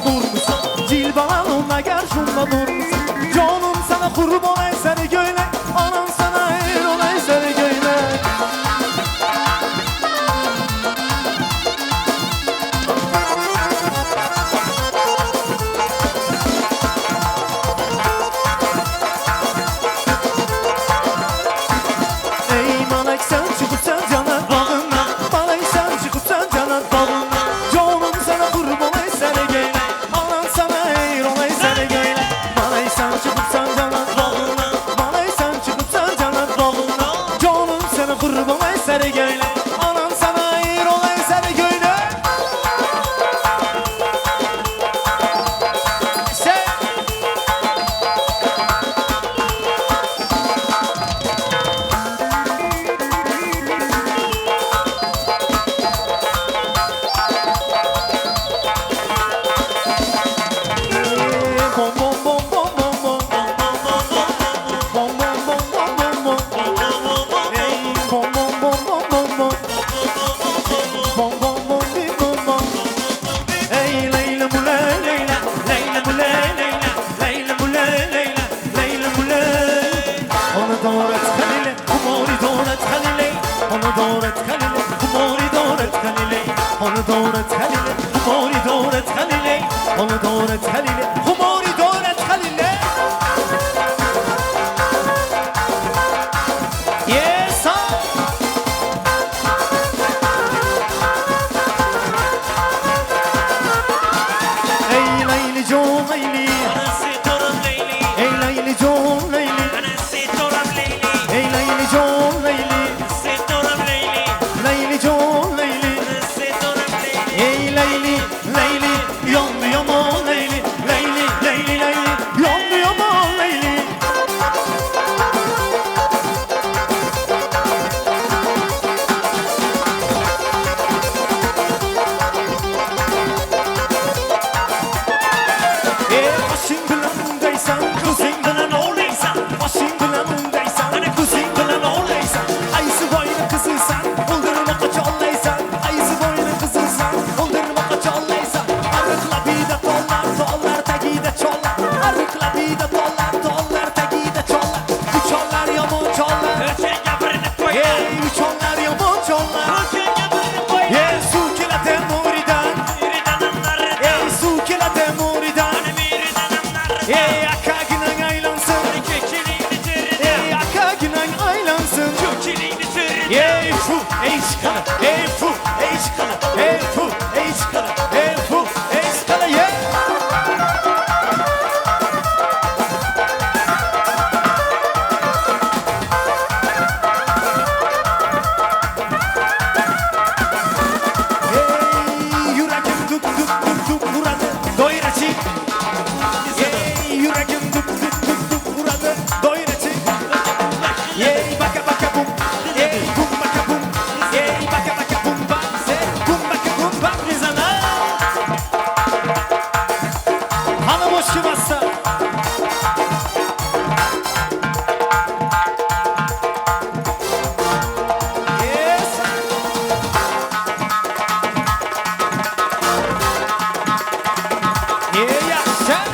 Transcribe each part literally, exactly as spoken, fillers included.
durmuşsun, cilbalanınla karşımda durmuşsun. Canım sana kurban eser göyle, anan sana er ol eser göyle. Ey malak sen çıkıp sen cennet bağına, malak sen çıkıp sen cennet bağına. Canım sana kurban eser göyle, anan sana er ol eser göyle. Malak sen çıkıp sen cennet bağına, malak sen çıkıp sen cennet bağına. Canım sana kurban eser göyle, anan sana er ol eser göyle. Sen bom bom bom bom bom bom bom bom bom bom bom bom. Ey bom bom bom bom bom bom bom bom bom bim bom bom. Ey Leyla bu le Leyla, Leyla bu le Leyla, Leyla bu le Leyla, Leyla bu le. Onu doğrat kalile, kumori doğrat kalile, onu doğrat kalile, kumori doğrat kalile, onu doğrat kalile, kumori doğrat kalile, onu doğrat kalile, kumori doğrat kalile. Yes, sir. Ey Leyli John Leyli, ey Leyli John Leyli, ey Leyli John Leyli, Leyli John Leyli, ey Leyli, Leyli, yandı yaman Leyli, Leyli, Leyli, Leyli, yandı yaman Leyli. Ey başın bilemindeysen, kızın bilen oğluysan, başın bilemindeysen, hani kızın bilen oğluysan, ayısı boynu kızıysan, öldürme kaçalıysan, ayısı boynu kızıysan, öldürme kaçalıysan, arıkla bir de tollar, tollar tekide çollar, arıkla bir de tollar, tollar tekide çollar, bu çollar yaman çollar, ey bu çollar yaman çollar, ey su kila temuridan, ey su kila temuridan. Ey akka günen aylansın, ey akka günen aylansın. Ey fu, ey çıkana, ey fu, ey çıkana, ey fu, ey çıkana, ey fu, ey çıkana, ye. Ey yüreğim duk duk duk duk vuradı, doyraçı. Ey yüreğim duk duk duk duk vuradı, doyraçı. Ey baka baka bum, ey bum baka bum, ey baka baka bum bak, sen bum baka bum bak bizana. Hanım hoş kıvassa. Yes. Ey yaşa.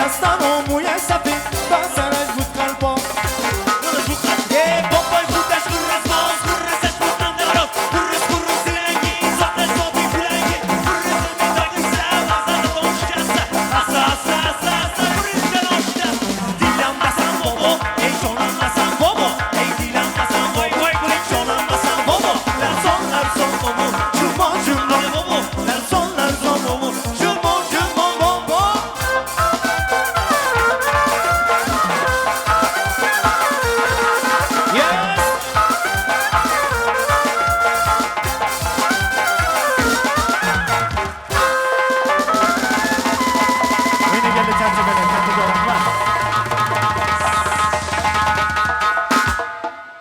dastano muyesafi